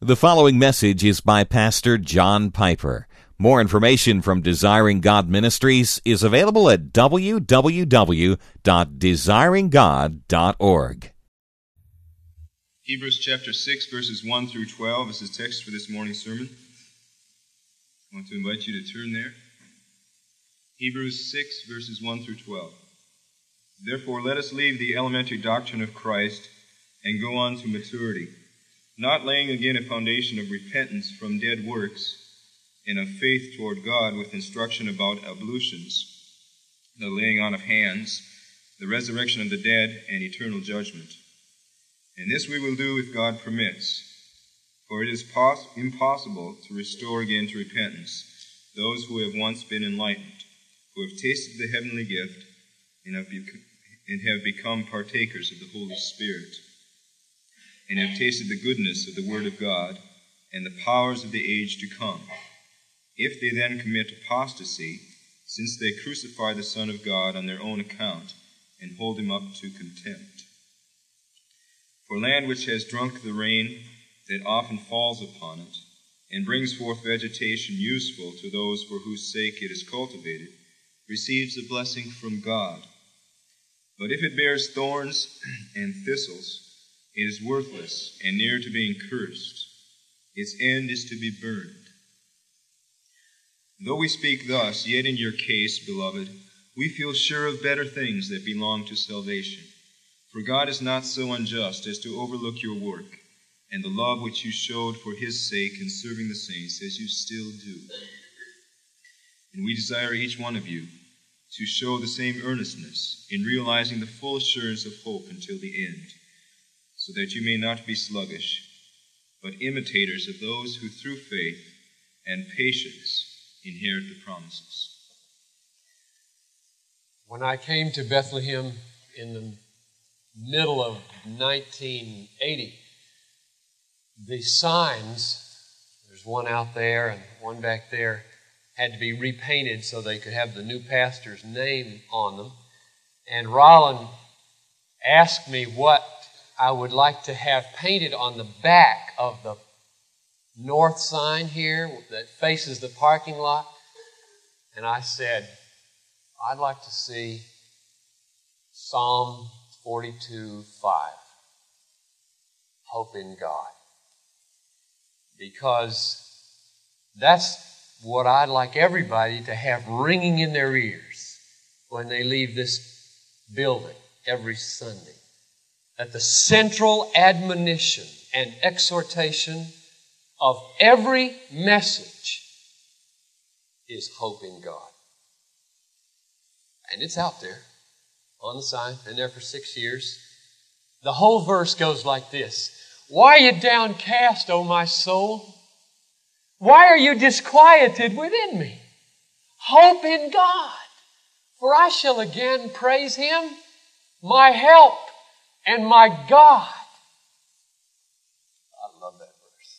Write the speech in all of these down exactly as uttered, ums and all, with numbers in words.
The following message is by Pastor John Piper. More information from Desiring God Ministries is available at w w w dot desiring god dot org. Hebrews chapter six, verses one through twelve is the text for this morning's sermon. I want to invite you to turn there. Hebrews six, verses one through twelve. Therefore, let us leave the elementary doctrine of Christ and go on to maturity, not laying again a foundation of repentance from dead works and of faith toward God with instruction about ablutions, the laying on of hands, the resurrection of the dead, and eternal judgment. And this we will do if God permits, for it is pos- impossible to restore again to repentance those who have once been enlightened, who have tasted the heavenly gift and have, bec- and have become partakers of the Holy Spirit, and have tasted the goodness of the Word of God and the powers of the age to come. If they then commit apostasy, since they crucify the Son of God on their own account and hold him up to contempt. For land which has drunk the rain that often falls upon it, and brings forth vegetation useful to those for whose sake it is cultivated, receives a blessing from God. But if it bears thorns and thistles, it is worthless and near to being cursed. Its end is to be burned. Though we speak thus, yet in your case, beloved, we feel sure of better things that belong to salvation. For God is not so unjust as to overlook your work and the love which you showed for his sake in serving the saints, as you still do. And we desire each one of you to show the same earnestness in realizing the full assurance of hope until the end, so that you may not be sluggish, but imitators of those who through faith and patience inherit the promises. When I came to Bethlehem in the middle of nineteen eighty, the signs, there's one out there and one back there, had to be repainted so they could have the new pastor's name on them. And Rollin asked me what I would like to have painted on the back of the north sign here that faces the parking lot. And I said, I'd like to see Psalm forty-two five, hope in God. Because that's what I'd like everybody to have ringing in their ears when they leave this building every Sunday. That the central admonition and exhortation of every message is hope in God. And it's out there on the sign, been there for six years. The whole verse goes like this. Why are you downcast, O my soul? Why are you disquieted within me? Hope in God, for I shall again praise him, my help and my God. I love that verse.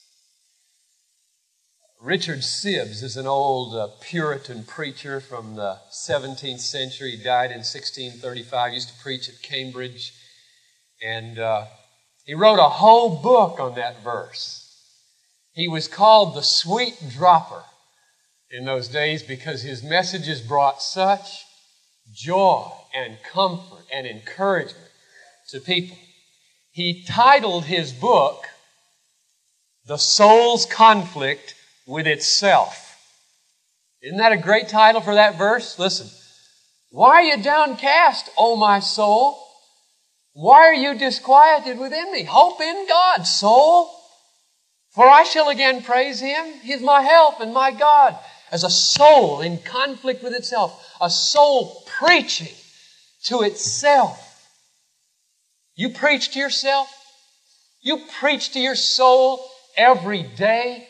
Richard Sibbes is an old uh, Puritan preacher from the seventeenth century. He died in sixteen thirty-five. He used to preach at Cambridge. And uh, he wrote a whole book on that verse. He was called the Sweet Dropper in those days because his messages brought such joy and comfort and encouragement to people. He titled his book, The Soul's Conflict with Itself. Isn't that a great title for that verse? Listen. Why are you downcast, O my soul? Why are you disquieted within me? Hope in God, soul. For I shall again praise him. He's my help and my God. As a soul in conflict with itself. A soul preaching to itself. You preach to yourself? You preach to your soul every day?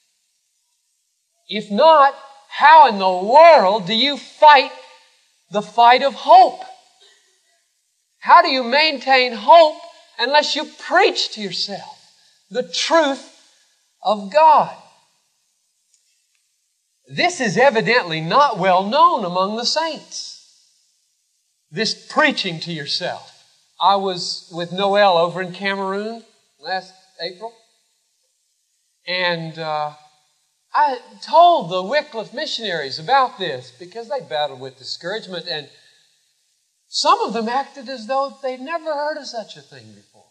If not, how in the world do you fight the fight of hope? How do you maintain hope unless you preach to yourself the truth of God? This is evidently not well known among the saints. This preaching to yourself. I was with Noel over in Cameroon last April. And uh, I told the Wycliffe missionaries about this because they battled with discouragement, and some of them acted as though they'd never heard of such a thing before.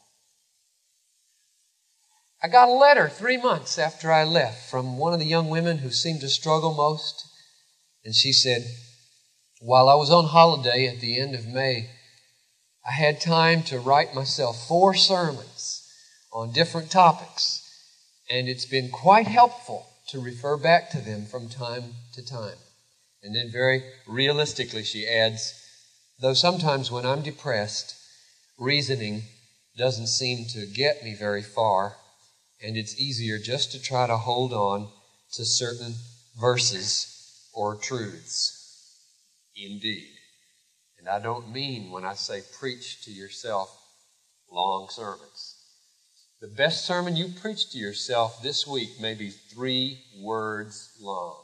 I got a letter three months after I left from one of the young women who seemed to struggle most, and she said, while I was on holiday at the end of May, I had time to write myself four sermons on different topics, and it's been quite helpful to refer back to them from time to time. And then very realistically she adds, though sometimes when I'm depressed, reasoning doesn't seem to get me very far, and it's easier just to try to hold on to certain verses or truths. Indeed. And I don't mean when I say preach to yourself long sermons. The best sermon you preach to yourself this week may be three words long.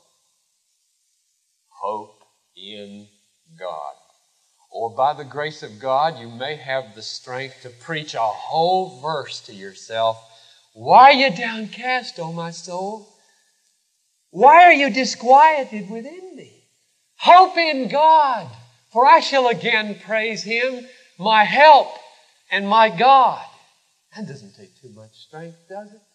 Hope in God. Or by the grace of God, you may have the strength to preach a whole verse to yourself. Why are you downcast, O my soul? Why are you disquieted within me? Hope in God, for I shall again praise Him, my help and my God. That doesn't take too much strength, does it?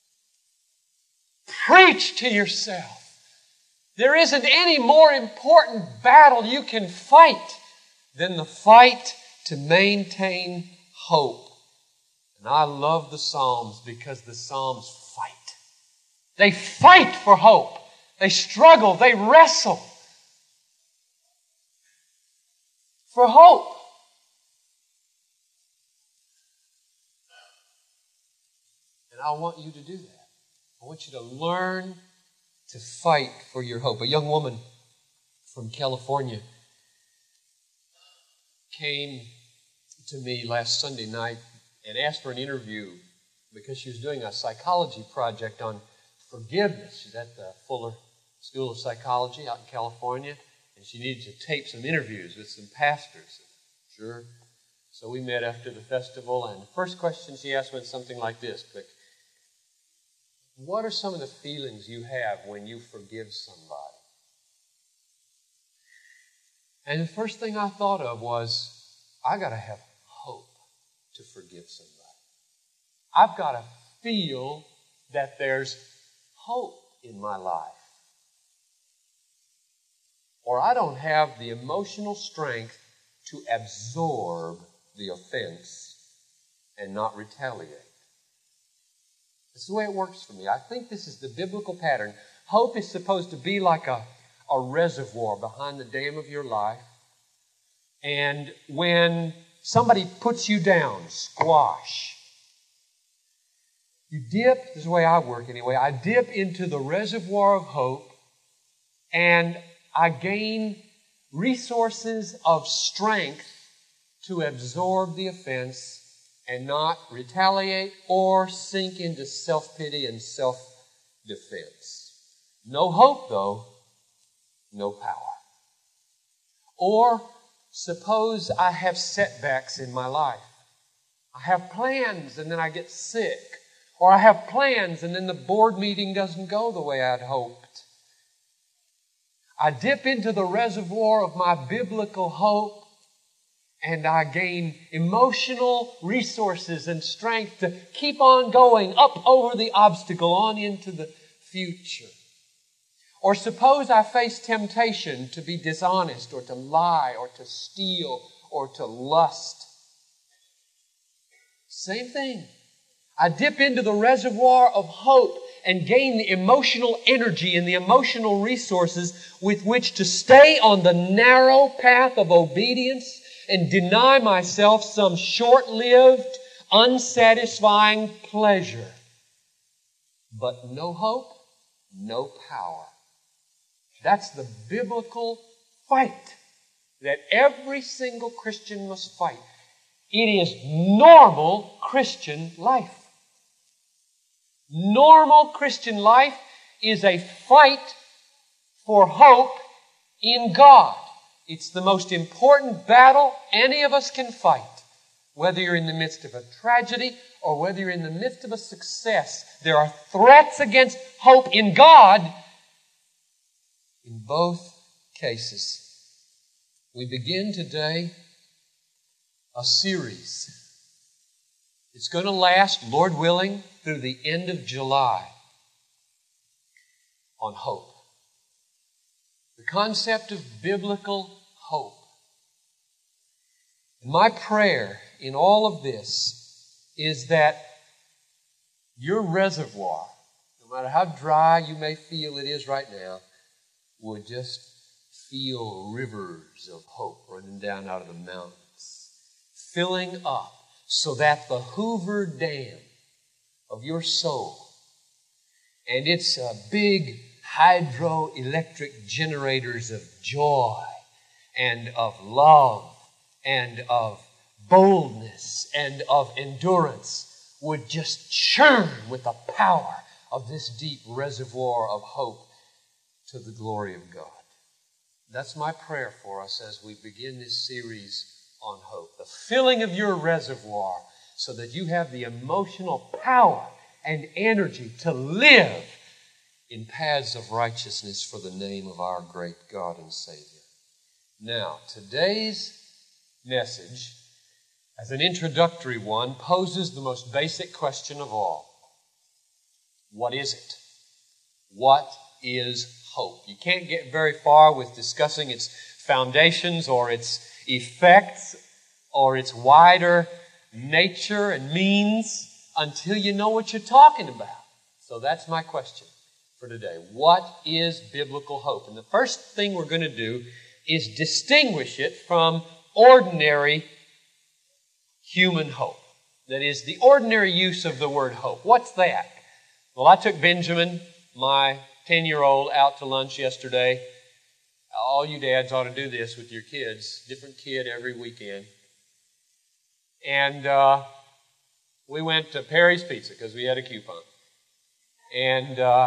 Preach to yourself. There isn't any more important battle you can fight than the fight to maintain hope. And I love the Psalms because the Psalms fight. They fight for hope. They struggle. They wrestle for hope. And I want you to do that. I want you to learn to fight for your hope. A young woman from California came to me last Sunday night and asked for an interview because she was doing a psychology project on forgiveness. She's at the Fuller School of Psychology out in California, and she needed to tape some interviews with some pastors. Sure. So we met after the festival, and the first question she asked went something like this, quick. What are some of the feelings you have when you forgive somebody? And the first thing I thought of was, I got to have hope to forgive somebody. I've got to feel that there's hope in my life. Or I don't have the emotional strength to absorb the offense and not retaliate. This is the way it works for me. I think this is the biblical pattern. Hope is supposed to be like a, a reservoir behind the dam of your life. And when somebody puts you down, squash, you dip, this is the way I work anyway, I dip into the reservoir of hope and I gain resources of strength to absorb the offense and not retaliate or sink into self-pity and self-defense. No hope, though, no power. Or suppose I have setbacks in my life. I have plans and then I get sick. Or I have plans and then the board meeting doesn't go the way I'd hoped. I dip into the reservoir of my biblical hope and I gain emotional resources and strength to keep on going up over the obstacle on into the future. Or suppose I face temptation to be dishonest or to lie or to steal or to lust. Same thing. I dip into the reservoir of hope and gain the emotional energy and the emotional resources with which to stay on the narrow path of obedience and deny myself some short-lived, unsatisfying pleasure. But no hope, no power. That's the biblical fight that every single Christian must fight. It is normal Christian life. Normal Christian life is a fight for hope in God. It's the most important battle any of us can fight. Whether you're in the midst of a tragedy or whether you're in the midst of a success, there are threats against hope in God. In both cases, we begin today a series. It's going to last, Lord willing, through the end of July on hope. The concept of biblical hope. My prayer in all of this is that your reservoir, no matter how dry you may feel it is right now, would just feel rivers of hope running down out of the mountains, filling up so that the Hoover Dam of your soul and its uh, big hydroelectric generators of joy and of love and of boldness and of endurance would just churn with the power of this deep reservoir of hope to the glory of God. That's my prayer for us as we begin this series on hope. The filling of your reservoir so that you have the emotional power and energy to live in paths of righteousness for the name of our great God and Savior. Now, today's message, as an introductory one, poses the most basic question of all. What is it? What is hope? You can't get very far with discussing its foundations or its effects or its wider nature and means until you know what you're talking about. So that's my question for today. What is biblical hope? And the first thing we're going to do is distinguish it from ordinary human hope. That is, the ordinary use of the word hope. What's that? Well, I took Benjamin, my ten-year-old, out to lunch yesterday. All you dads ought to do this with your kids. Different kid every weekend. And uh, we went to Perry's Pizza because we had a coupon. And uh,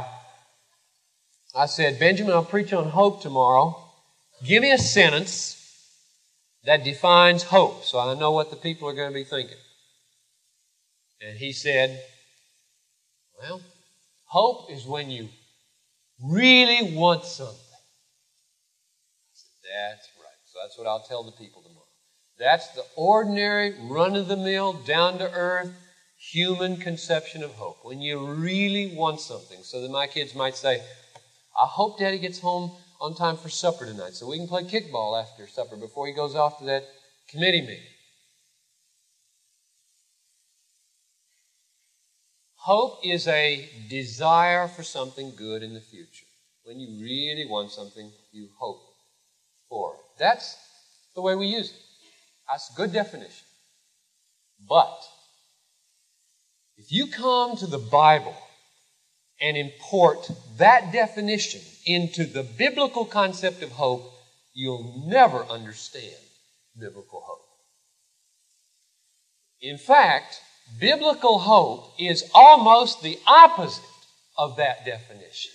I said, Benjamin, I'll preach on hope tomorrow. Give me a sentence that defines hope so I know what the people are going to be thinking. And he said, well, hope is when you really want something. I said, that's right. So that's what I'll tell the people tomorrow. That's the ordinary, run-of-the-mill, down-to-earth, human conception of hope. When you really want something. So that my kids might say, I hope Daddy gets home on time for supper tonight so we can play kickball after supper before he goes off to that committee meeting. Hope is a desire for something good in the future. When you really want something, you hope for it. That's the way we use it. That's a good definition. But if you come to the Bible and import that definition into the biblical concept of hope, you'll never understand biblical hope. In fact, biblical hope is almost the opposite of that definition.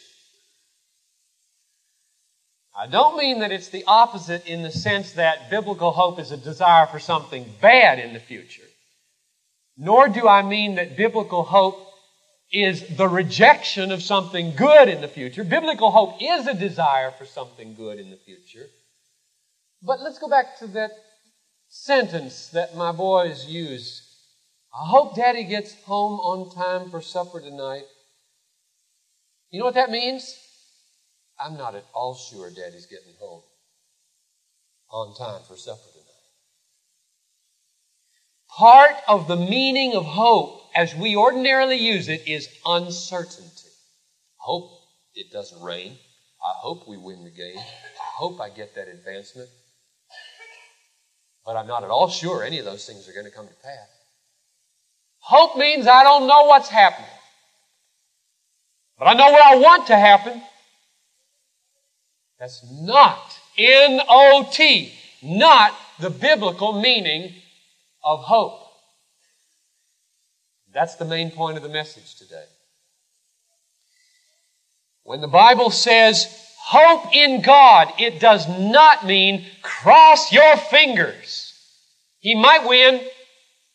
I don't mean that it's the opposite in the sense that biblical hope is a desire for something bad in the future. Nor do I mean that biblical hope is the rejection of something good in the future. Biblical hope is a desire for something good in the future. But let's go back to that sentence that my boys used. I hope Daddy gets home on time for supper tonight. You know what that means? I'm not at all sure Daddy's getting home on time for supper tonight. Part of the meaning of hope as we ordinarily use it is uncertainty. I hope it doesn't rain. I hope we win the game. I hope I get that advancement. But I'm not at all sure any of those things are going to come to pass. Hope means I don't know what's happening. But I know what I want to happen. That's not, N O T, not the biblical meaning of hope. That's the main point of the message today. When the Bible says hope in God, it does not mean cross your fingers. He might win.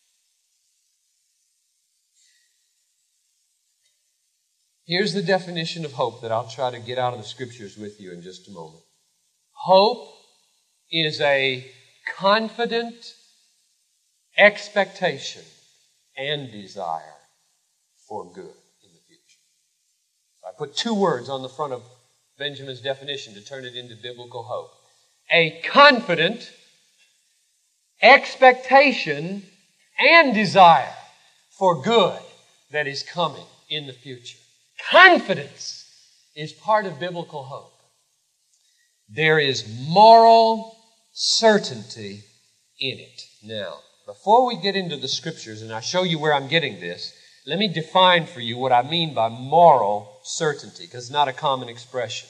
Here's the definition of hope that I'll try to get out of the Scriptures with you in just a moment. Hope is a confident expectation and desire for good in the future. I put two words on the front of Benjamin's definition to turn it into biblical hope. A confident expectation and desire for good that is coming in the future. Confidence is part of biblical hope. There is moral certainty in it. Now, before we get into the Scriptures, and I show you where I'm getting this, let me define for you what I mean by moral certainty, because it's not a common expression.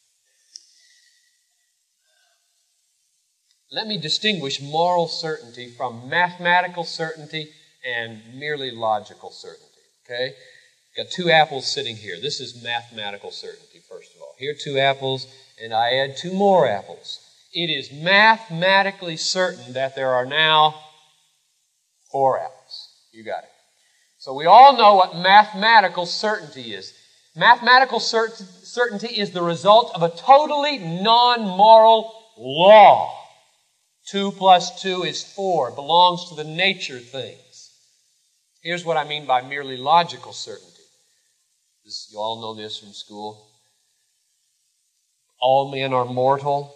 Let me distinguish moral certainty from mathematical certainty and merely logical certainty. Okay? Got two apples sitting here. This is mathematical certainty, first of all. Here are two apples, and I add two more apples. It is mathematically certain that there are now four apples. You got it. So we all know what mathematical certainty is. Mathematical cert- certainty is the result of a totally non-moral law. Two plus two is four. It belongs to the nature things. Here's what I mean by merely logical certainty. This, you all know this from school. All men are mortal.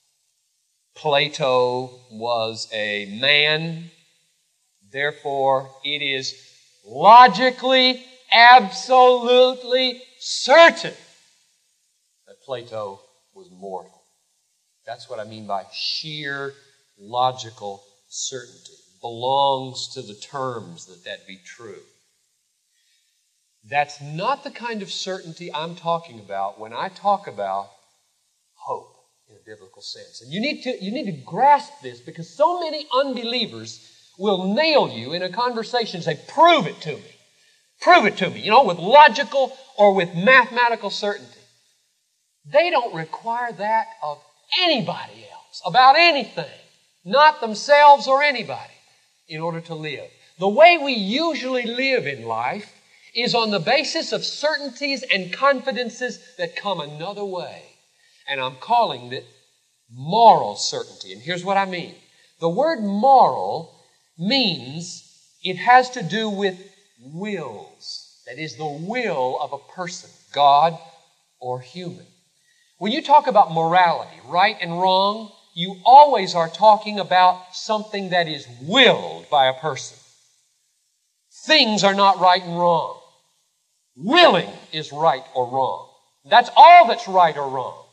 Plato was a man. Therefore, it is logically, absolutely certain that Plato was mortal. That's what I mean by sheer logical certainty. Belongs to the terms that that be true. That's not the kind of certainty I'm talking about when I talk about hope in a biblical sense. And you need to, you need to grasp this, because so many unbelievers will nail you in a conversation and say, prove it to me. Prove it to me, you know, with logical or with mathematical certainty. They don't require that of anybody else, about anything, not themselves or anybody, in order to live. The way we usually live in life is on the basis of certainties and confidences that come another way. And I'm calling it moral certainty. And here's what I mean. The word moral means it has to do with wills. That is, the will of a person, God or human. When you talk about morality, right and wrong, you always are talking about something that is willed by a person. Things are not right and wrong. Willing is right or wrong. That's all that's right or wrong.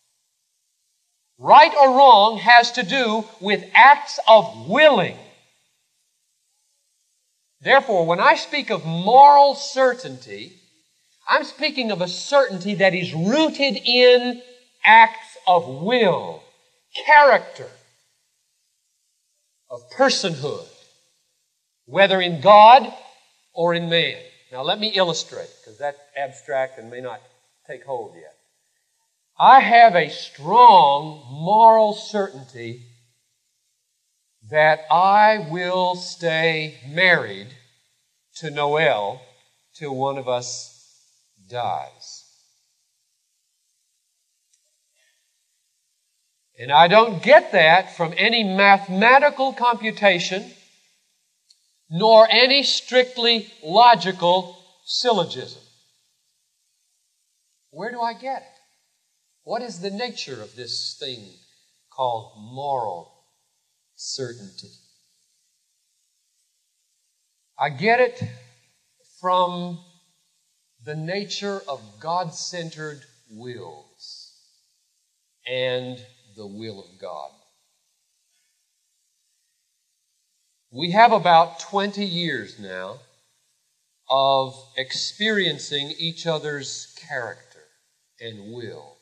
Right or wrong has to do with acts of willing. Therefore, when I speak of moral certainty, I'm speaking of a certainty that is rooted in acts of will, character, of personhood, whether in God or in man. Now let me illustrate, because that's abstract and may not take hold yet. I have a strong moral certainty that I will stay married to Noel till one of us dies. And I don't get that from any mathematical computation, nor any strictly logical syllogism. Where do I get it? What is the nature of this thing called moral certainty? I get it from the nature of God-centered wills and the will of God. We have about twenty years now of experiencing each other's character and will.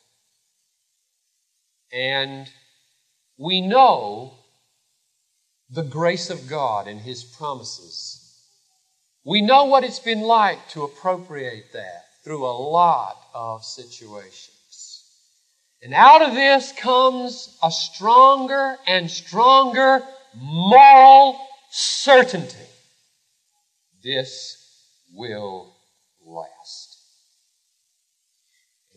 And we know the grace of God and His promises. We know what it's been like to appropriate that through a lot of situations. And out of this comes a stronger and stronger moral certainty. This will last.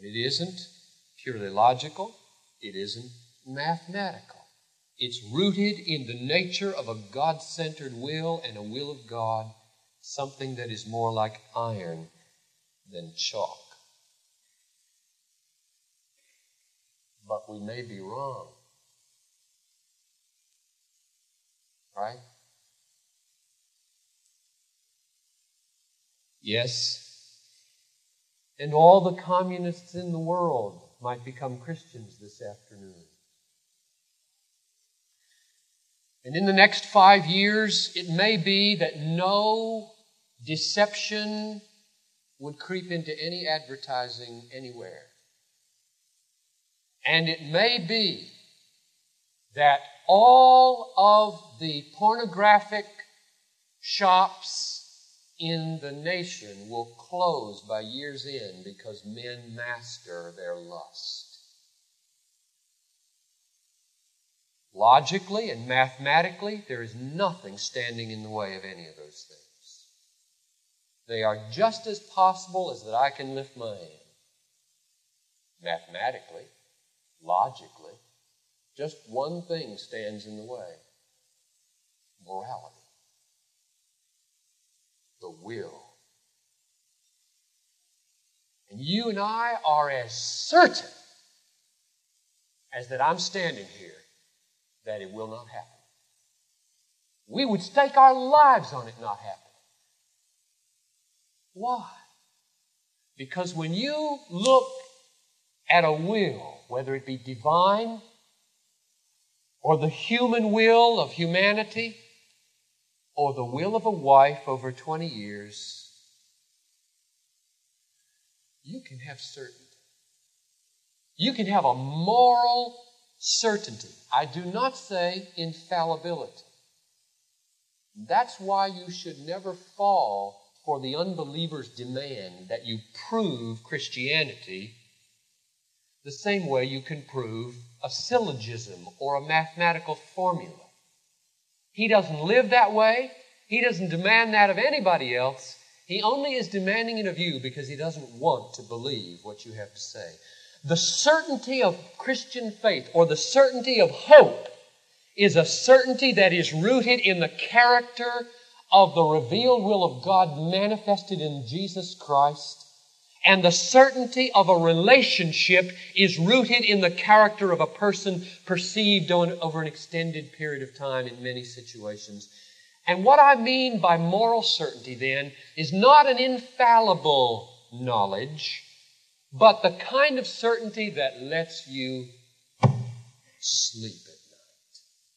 And it isn't purely logical. It isn't mathematical. It's rooted in the nature of a God-centered will and a will of God, something that is more like iron than chalk. But we may be wrong. Right? Yes. And all the communists in the world might become Christians this afternoon. And in the next five years, it may be that no deception would creep into any advertising anywhere. And it may be that all of the pornographic shops in the nation will close by year's end because men master their lust. Logically and mathematically, there is nothing standing in the way of any of those things. They are just as possible as that I can lift my hand. Mathematically, logically, just one thing stands in the way. Morality. The will. And you and I are as certain as that I'm standing here that it will not happen. We would stake our lives on it not happening. Why? Because when you look at a will, whether it be divine or the human will of humanity or the will of a wife over twenty years, you can have certainty. You can have a moral certainty. I do not say infallibility. That's why you should never fall for the unbeliever's demand that you prove Christianity the same way you can prove a syllogism or a mathematical formula. He doesn't live that way. He doesn't demand that of anybody else. He only is demanding it of you because he doesn't want to believe what you have to say. The certainty of Christian faith, or the certainty of hope, is a certainty that is rooted in the character of the revealed will of God manifested in Jesus Christ. And the certainty of a relationship is rooted in the character of a person perceived on, over an extended period of time in many situations. And what I mean by moral certainty then is not an infallible knowledge, but the kind of certainty that lets you sleep at night.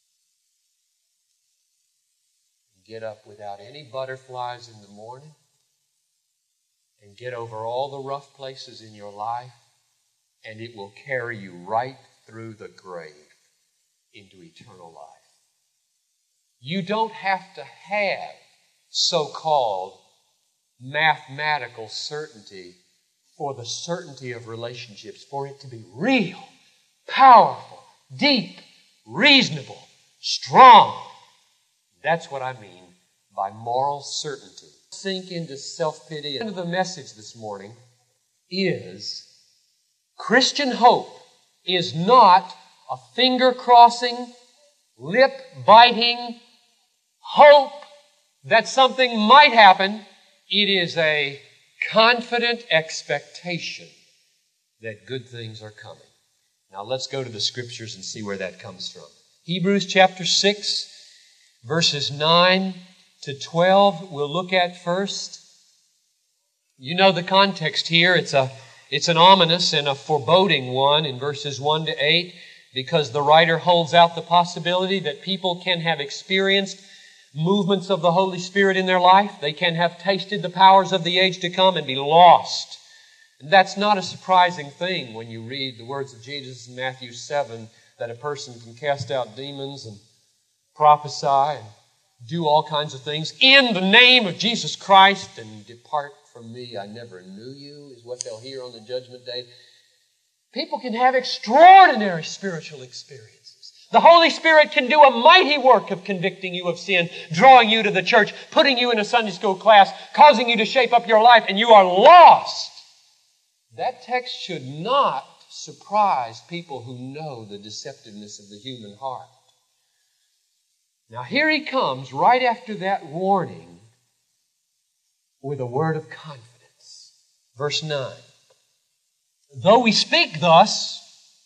Get up without any butterflies in the morning and get over all the rough places in your life, and it will carry you right through the grave into eternal life. You don't have to have so-called mathematical certainty for the certainty of relationships, for it to be real, powerful, deep, reasonable, strong. That's what I mean by moral certainty. Sink into self-pity. And the message this morning is Christian hope is not a finger-crossing, lip-biting hope that something might happen. It is a confident expectation that good things are coming. Now let's go to the Scriptures and see where that comes from. Hebrews chapter six, verses nine to twelve, we'll look at first. You know the context here. It's a it's an ominous and a foreboding one in verses one to eight, because the writer holds out the possibility that people can have experienced movements of the Holy Spirit in their life. They can have tasted the powers of the age to come and be lost. And that's not a surprising thing when you read the words of Jesus in Matthew seven, that a person can cast out demons and prophesy and do all kinds of things in the name of Jesus Christ, and depart from me, I never knew you, is what they'll hear on the judgment day. People can have extraordinary spiritual experiences. The Holy Spirit can do a mighty work of convicting you of sin, drawing you to the church, putting you in a Sunday school class, causing you to shape up your life, and you are lost. That text should not surprise people who know the deceptiveness of the human heart. Now here he comes right after that warning with a word of confidence. Verse nine. Though we speak thus,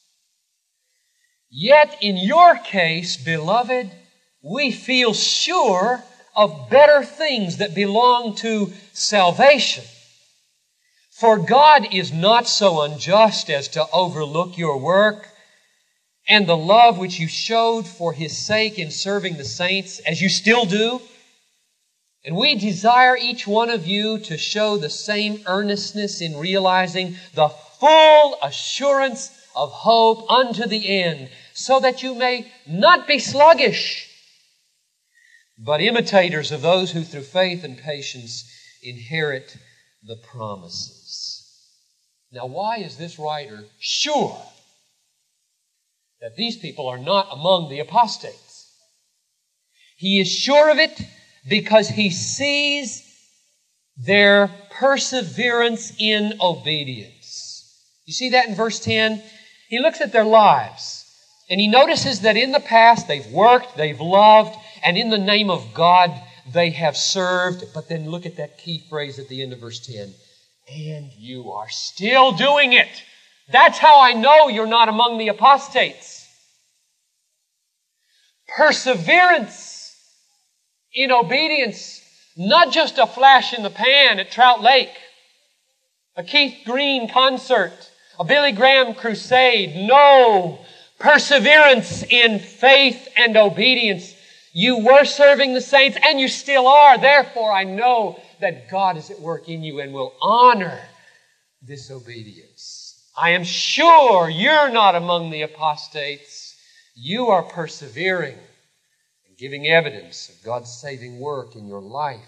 yet in your case, beloved, we feel sure of better things that belong to salvation. For God is not so unjust as to overlook your work and the love which you showed for His sake in serving the saints, as you still do. And we desire each one of you to show the same earnestness in realizing the full assurance of hope unto the end, so that you may not be sluggish, but imitators of those who through faith and patience inherit the promises. Now, why is this writer sure that these people are not among the apostates? He is sure of it because he sees their perseverance in obedience. You see that in verse ten? He looks at their lives and he notices that in the past they've worked, they've loved, and in the name of God they have served. But then look at that key phrase at the end of verse ten. And you are still doing it. That's how I know you're not among the apostates. Perseverance in obedience. Not just a flash in the pan at Trout Lake, a Keith Green concert, a Billy Graham crusade. No. Perseverance in faith and obedience. You were serving the saints and you still are. Therefore, I know that God is at work in you and will honor this obedience. I am sure you're not among the apostates. You are persevering and giving evidence of God's saving work in your life.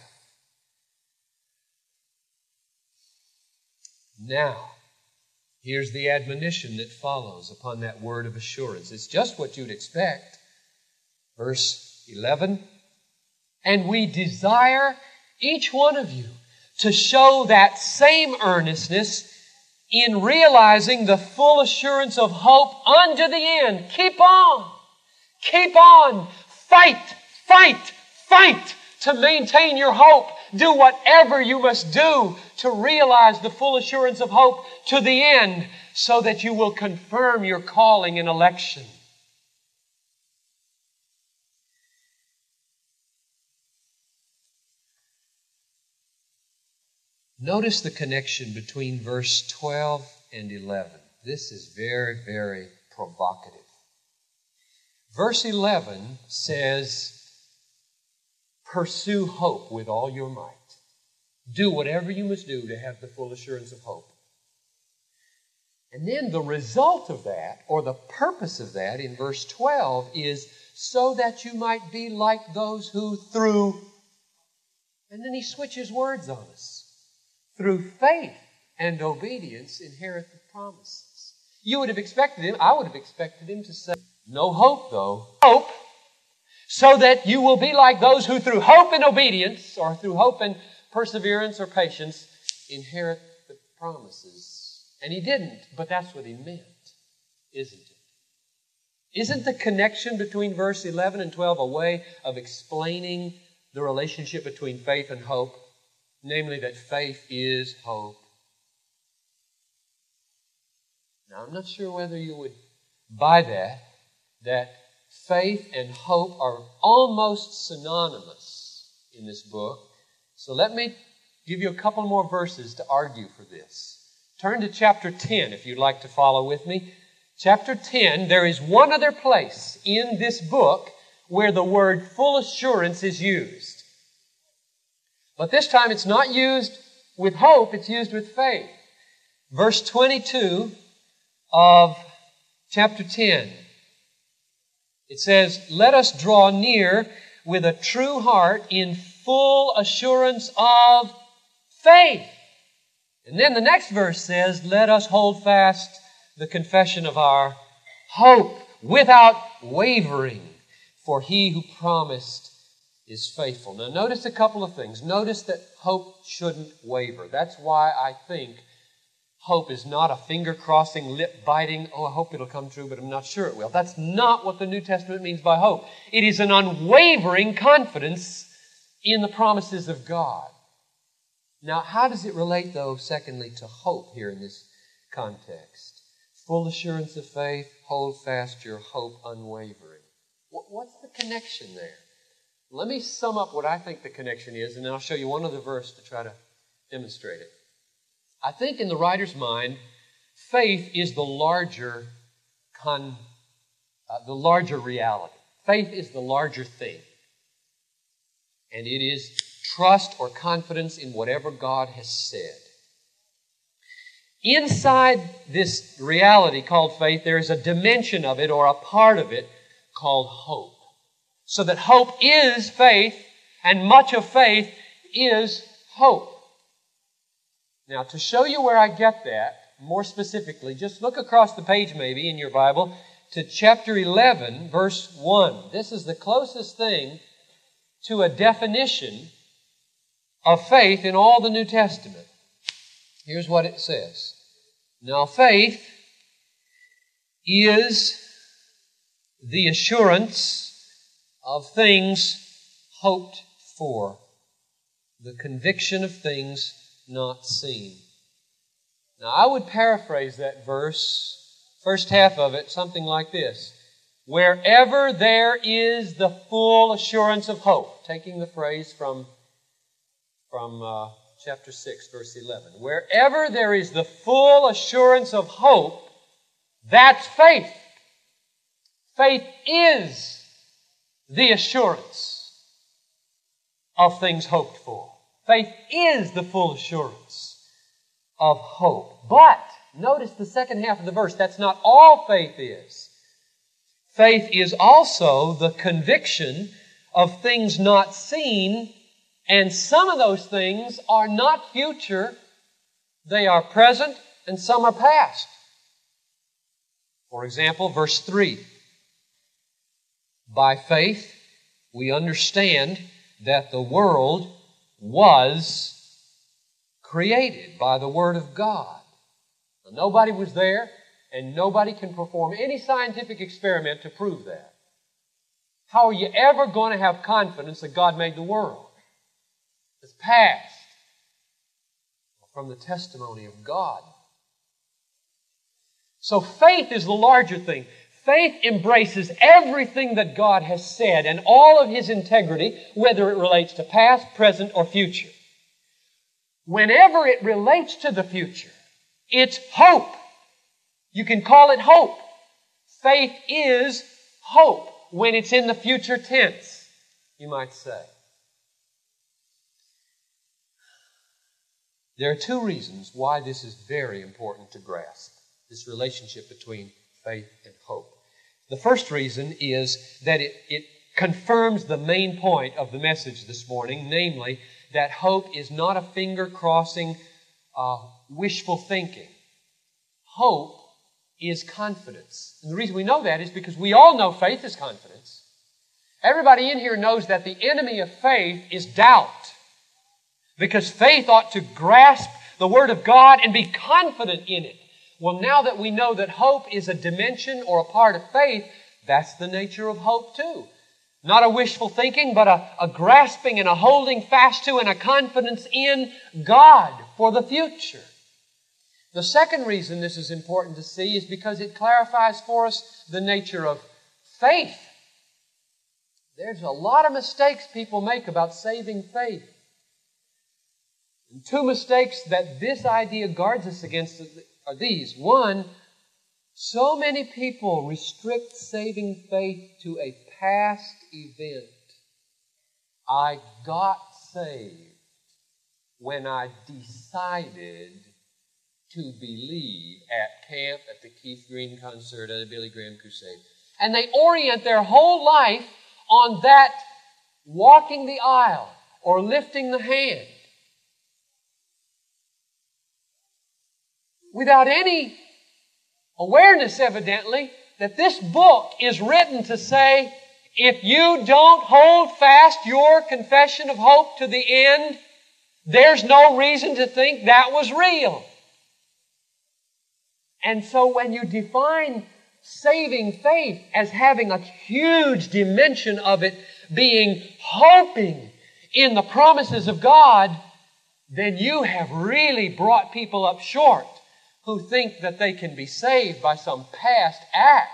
Now, here's the admonition that follows upon that word of assurance. It's just what you'd expect. Verse eleven. And we desire each one of you to show that same earnestness in realizing the full assurance of hope unto the end. Keep on. Keep on. Fight, fight, fight to maintain your hope. Do whatever you must do to realize the full assurance of hope to the end so that you will confirm your calling and election. Notice the connection between verse twelve and eleven. This is very, very provocative. Verse eleven says, pursue hope with all your might. Do whatever you must do to have the full assurance of hope. And then the result of that, or the purpose of that in verse twelve is so that you might be like those who through, and then he switches words on us. Through faith and obedience inherit the promises. You would have expected him, I would have expected him to say, no hope though. Hope, so that you will be like those who through hope and obedience, or through hope and perseverance or patience, inherit the promises. And he didn't, but that's what he meant, isn't it? Isn't the connection between verse eleven and twelve a way of explaining the relationship between faith and hope? Namely, that faith is hope. Now, I'm not sure whether you would buy that, that faith and hope are almost synonymous in this book. So let me give you a couple more verses to argue for this. Turn to chapter ten if you'd like to follow with me. Chapter ten, there is one other place in this book where the word full assurance is used. But this time it's not used with hope, it's used with faith. Verse twenty-two of chapter ten. It says, let us draw near with a true heart in full assurance of faith. And then the next verse says, let us hold fast the confession of our hope without wavering, for he who promised is faithful. Now notice a couple of things. Notice that hope shouldn't waver. That's why I think Hope is not a finger-crossing, lip-biting, oh, I hope it'll come true, but I'm not sure it will. That's not what the New Testament means by hope. It is an unwavering confidence in the promises of God. Now, how does it relate, though, secondly, to hope here in this context? Full assurance of faith, hold fast your hope unwavering. What's the connection there? Let me sum up what I think the connection is, and then I'll show you one other verse to try to demonstrate it. I think in the writer's mind, faith is the larger con, uh, the larger reality. Faith is the larger thing. And it is trust or confidence in whatever God has said. Inside this reality called faith, there is a dimension of it or a part of it called hope. So that hope is faith, and much of faith is hope. Now, to show you where I get that, more specifically, just look across the page maybe in your Bible to chapter eleven, verse one. This is the closest thing to a definition of faith in all the New Testament. Here's what it says. Now, faith is the assurance of things hoped for, the conviction of things not seen. Now, I would paraphrase that verse, first half of it, something like this. Wherever there is the full assurance of hope, taking the phrase from, from uh, chapter six, verse eleven. Wherever there is the full assurance of hope, that's faith. Faith is the assurance of things hoped for. Faith is the full assurance of hope. But, notice the second half of the verse, that's not all faith is. Faith is also the conviction of things not seen, and some of those things are not future, they are present, and some are past. For example, verse three. By faith, we understand that the world was created by the Word of God. Now, nobody was there, and nobody can perform any scientific experiment to prove that. How are you ever going to have confidence that God made the world? It's past from the testimony of God. So faith is the larger thing. Faith embraces everything that God has said and all of His integrity, whether it relates to past, present, or future. Whenever it relates to the future, it's hope. You can call it hope. Faith is hope when it's in the future tense, you might say. There are two reasons why this is very important to grasp, this relationship between faith and hope. The first reason is that it, it confirms the main point of the message this morning, namely that hope is not a finger-crossing, uh, wishful thinking. Hope is confidence. And the reason we know that is because we all know faith is confidence. Everybody in here knows that the enemy of faith is doubt. Because faith ought to grasp the Word of God and be confident in it. Well, now that we know that hope is a dimension or a part of faith, that's the nature of hope too. Not a wishful thinking, but a, a grasping and a holding fast to and a confidence in God for the future. The second reason this is important to see is because it clarifies for us the nature of faith. There's a lot of mistakes people make about saving faith. And two mistakes that this idea guards us against are these. One, so many people restrict saving faith to a past event. I got saved when I decided to believe at camp, at the Keith Green concert, at the Billy Graham crusade. And they orient their whole life on that walking the aisle or lifting the hand, without any awareness, evidently, that this book is written to say, if you don't hold fast your confession of hope to the end, there's no reason to think that was real. And so when you define saving faith as having a huge dimension of it being hoping in the promises of God, then you have really brought people up short who think that they can be saved by some past act.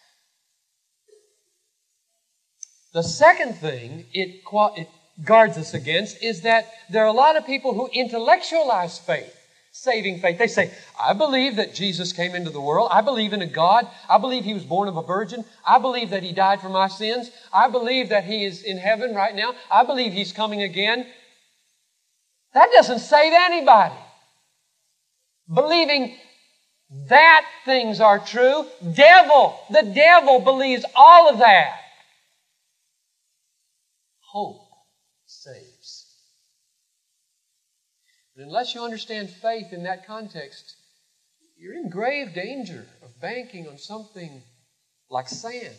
The second thing it, it guards us against is that there are a lot of people who intellectualize faith, saving faith. They say, I believe that Jesus came into the world. I believe in a God. I believe He was born of a virgin. I believe that He died for my sins. I believe that He is in heaven right now. I believe He's coming again. That doesn't save anybody. Believing that things are true, devil, the devil believes all of that. Hope saves. And unless you understand faith in that context, you're in grave danger of banking on something like sand.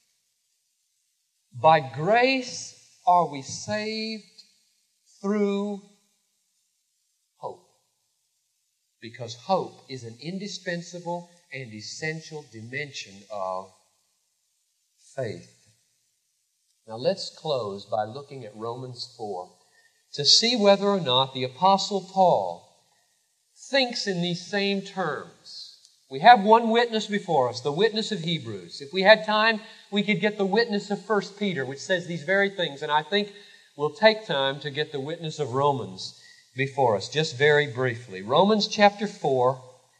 By grace are we saved through hope. Because hope is an indispensable and essential dimension of faith. Now let's close by looking at Romans four to see whether or not the Apostle Paul thinks in these same terms. We have one witness before us, the witness of Hebrews. If we had time, we could get the witness of First Peter, which says these very things, and I think we'll take time to get the witness of Romans before us, just very briefly. Romans chapter four.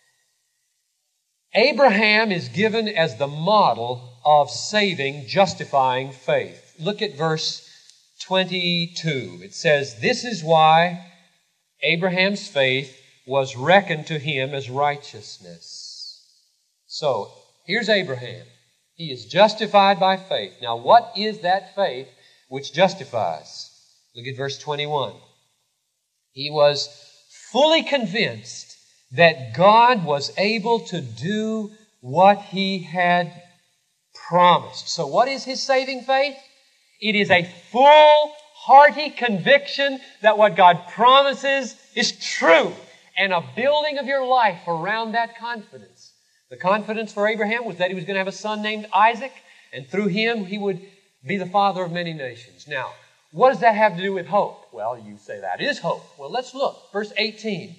Abraham is given as the model of saving, justifying faith. Look at verse twenty-two. It says, this is why Abraham's faith was reckoned to him as righteousness. So, here's Abraham. He is justified by faith. Now, what is that faith which justifies? Look at verse twenty-one. He was fully convinced that God was able to do what He had promised. So what is his saving faith? It is a full, hearty conviction that what God promises is true, and a building of your life around that confidence. The confidence for Abraham was that he was going to have a son named Isaac, and through him he would be the father of many nations. Now, what does that have to do with hope? Well, you say that is hope. Well, let's look. Verse eighteen.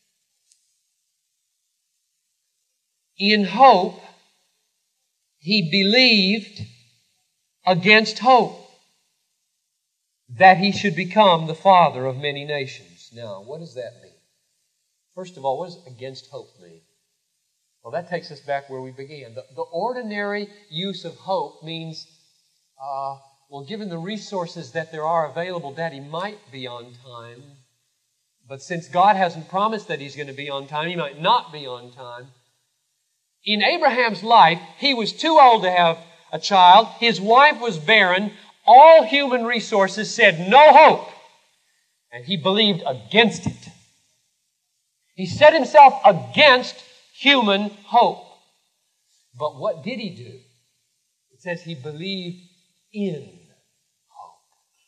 In hope, he believed against hope that he should become the father of many nations. Now, what does that mean? First of all, what does against hope mean? Well, that takes us back where we began. The, the ordinary use of hope means, uh, well, given the resources that there are available, that he might be on time. But since God hasn't promised that he's going to be on time, he might not be on time. In Abraham's life, he was too old to have a child. His wife was barren. All human resources said no hope. And he believed against it. He set himself against human hope. But what did he do? It says he believed in hope.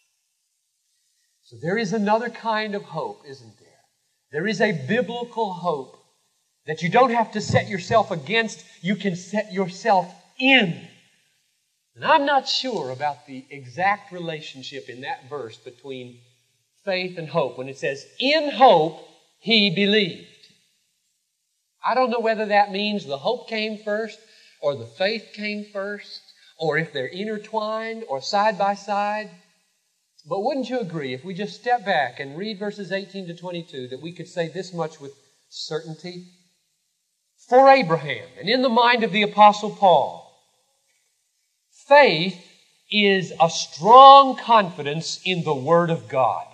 So there is another kind of hope, isn't there? There is a biblical hope that you don't have to set yourself against, you can set yourself in. And I'm not sure about the exact relationship in that verse between faith and hope. When it says, in hope, he believed. I don't know whether that means the hope came first, or the faith came first, or if they're intertwined, or side by side. But wouldn't you agree, if we just step back and read verses eighteen to twenty-two, that we could say this much with certainty? For Abraham, and in the mind of the Apostle Paul, faith is a strong confidence in the Word of God.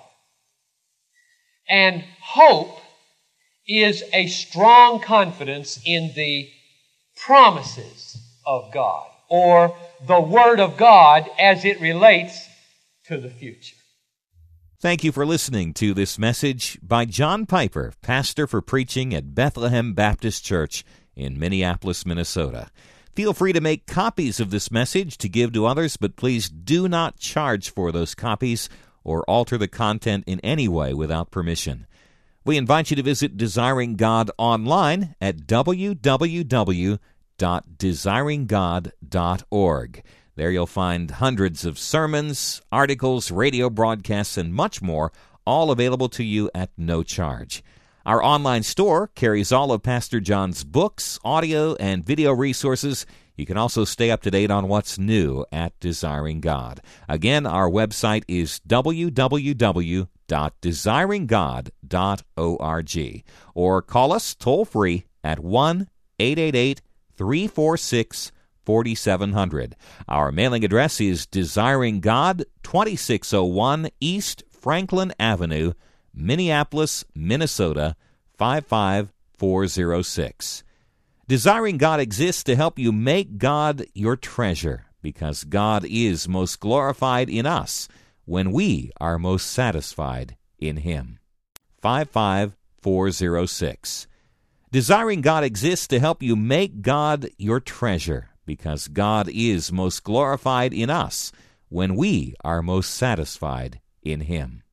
And hope is a strong confidence in the promises of God, or the Word of God as it relates to the future. Thank you for listening to this message by John Piper, pastor for preaching at Bethlehem Baptist Church in Minneapolis, Minnesota. Feel free to make copies of this message to give to others, but please do not charge for those copies or alter the content in any way without permission. We invite you to visit Desiring God online at w w w dot desiring god dot org. There you'll find hundreds of sermons, articles, radio broadcasts, and much more, all available to you at no charge. Our online store carries all of Pastor John's books, audio, and video resources. You can also stay up to date on what's new at Desiring God. Again, our website is w w w dot desiring god dot org, or call us toll-free at one eight eight eight, three four six, four seven zero zero. Our mailing address is Desiring God, twenty-six oh one East Franklin Avenue, Minneapolis, Minnesota, five five four zero six. Desiring God exists to help you make God your treasure, because God is most glorified in us when we are most satisfied in Him. five five four zero six. Desiring God exists to help you make God your treasure, because God is most glorified in us when we are most satisfied in Him.